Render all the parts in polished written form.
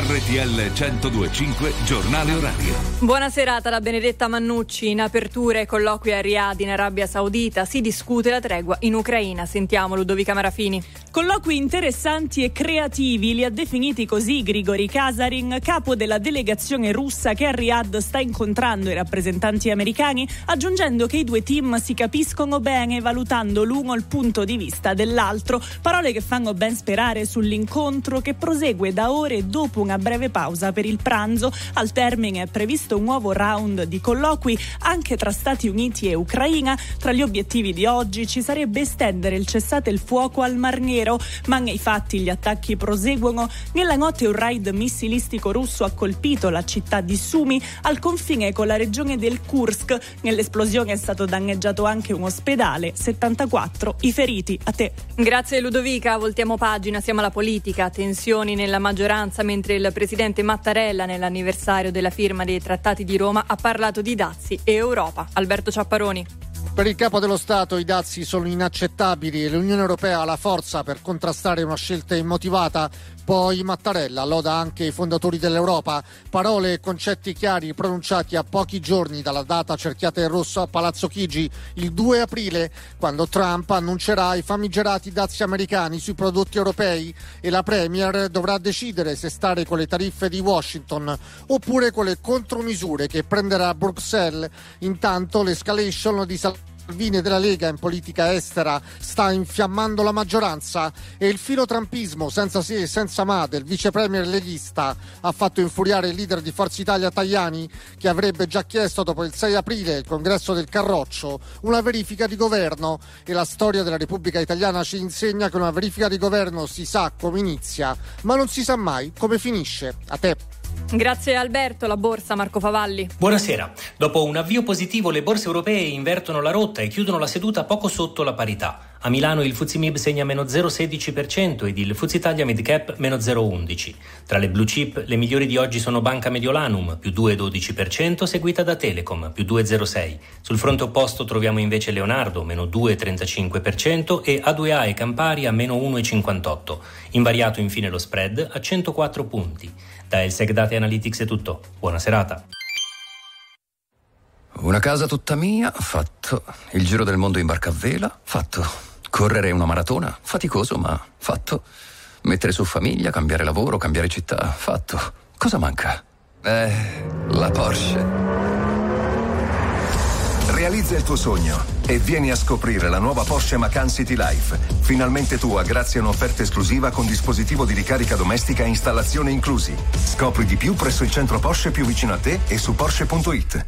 RTL 102.5 Giornale Orario. Buona serata da Benedetta Mannucci. In apertura ai colloqui a Riyadh in Arabia Saudita si discute la tregua in Ucraina. Sentiamo Ludovica Marafini. Colloqui interessanti e creativi, li ha definiti così Grigori Kasarin, capo della delegazione russa che a Riyadh sta incontrando i rappresentanti americani, aggiungendo che i due team si capiscono bene valutando l'uno il punto di vista dell'altro. Parole che fanno ben sperare sull'incontro che prosegue da ore dopo una breve pausa per il pranzo. Al termine è previsto un nuovo round di colloqui anche tra Stati Uniti e Ucraina. Tra gli obiettivi di oggi ci sarebbe estendere il cessate il fuoco al Mar Nero, ma nei fatti gli attacchi proseguono. Nella notte un raid missilistico russo ha colpito la città di Sumy al confine con la regione del Kursk. Nell'esplosione è stato danneggiato anche un ospedale, 74 i feriti. A te. Grazie Ludovica, voltiamo pagina, siamo alla politica. Tensioni nella maggioranza mentre il presidente Mattarella nell'anniversario della firma dei trattati di Roma ha parlato di dazi e Europa. Alberto Ciapparoni. Per il capo dello Stato i dazi sono inaccettabili e l'Unione Europea ha la forza per contrastare una scelta immotivata. Poi Mattarella loda anche i fondatori dell'Europa. Parole e concetti chiari pronunciati a pochi giorni dalla data cerchiata in rosso a Palazzo Chigi, il 2 aprile, quando Trump annuncerà i famigerati dazi americani sui prodotti europei e la Premier dovrà decidere se stare con le tariffe di Washington oppure con le contromisure che prenderà Bruxelles. Intanto l'escalation di Salvini della Lega in politica estera sta infiammando la maggioranza e il filo trumpismo senza se e senza ma del vice premier leghista ha fatto infuriare il leader di Forza Italia Tajani, che avrebbe già chiesto dopo il 6 aprile il congresso del Carroccio una verifica di governo, e la storia della Repubblica Italiana ci insegna che una verifica di governo si sa come inizia ma non si sa mai come finisce. A te. Grazie Alberto. La borsa, Marco Favalli. Buonasera. Dopo un avvio positivo le borse europee invertono la rotta e chiudono la seduta poco sotto la parità. A Milano il FTSE MIB segna meno 0,16% ed il FTSE Italia Mid Cap meno 0,11%. Tra le blue chip le migliori di oggi sono Banca Mediolanum più 2,12%, seguita da Telecom più 2,06%. Sul fronte opposto troviamo invece Leonardo meno 2,35% e A2A e Campari a meno 1,58%. Invariato infine lo spread a 104 punti. Da Elseg Data Analytics è tutto. Buona serata. Una casa tutta mia, fatto. Il giro del mondo in barca a vela, fatto. Correre una maratona, faticoso ma fatto. Mettere su famiglia, cambiare lavoro, cambiare città, fatto. Cosa manca? La Porsche. Realizza il tuo sogno e vieni a scoprire la nuova Porsche Macan City Life. Finalmente tua grazie a un'offerta esclusiva con dispositivo di ricarica domestica e installazione inclusi. Scopri di più presso il centro Porsche più vicino a te e su Porsche.it.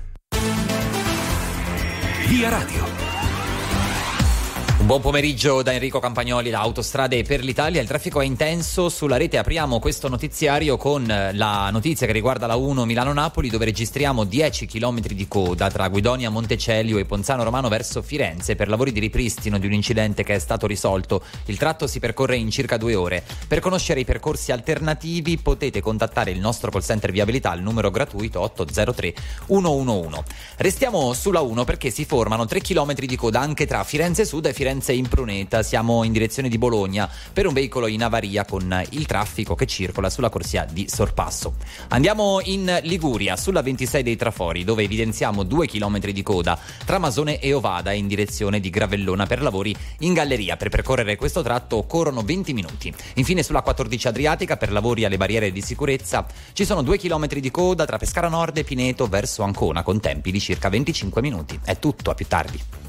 Via Radio. Un buon pomeriggio da Enrico Campagnoli da Autostrade per l'Italia. Il traffico è intenso sulla rete. Apriamo questo notiziario con la notizia che riguarda la 1 Milano-Napoli, dove registriamo 10 km di coda tra Guidonia Montecelio e Ponzano Romano verso Firenze per lavori di ripristino di un incidente che è stato risolto. Il tratto si percorre in circa 2 ore. Per conoscere i percorsi alternativi potete contattare il nostro call center viabilità al numero gratuito 803 111. Restiamo sulla 1 perché si formano 3 km di coda anche tra Firenze Sud e Firenze Impruneta. Siamo in direzione di Bologna per un veicolo in avaria con il traffico che circola sulla corsia di sorpasso. Andiamo in Liguria sulla 26 dei Trafori, dove evidenziamo 2 chilometri di coda tra Masone e Ovada in direzione di Gravellona per lavori in galleria. Per percorrere questo tratto occorrono 20 minuti. Infine sulla 14 Adriatica per lavori alle barriere di sicurezza ci sono 2 chilometri di coda tra Pescara Nord e Pineto verso Ancona con tempi di circa 25 minuti. È tutto, a più tardi.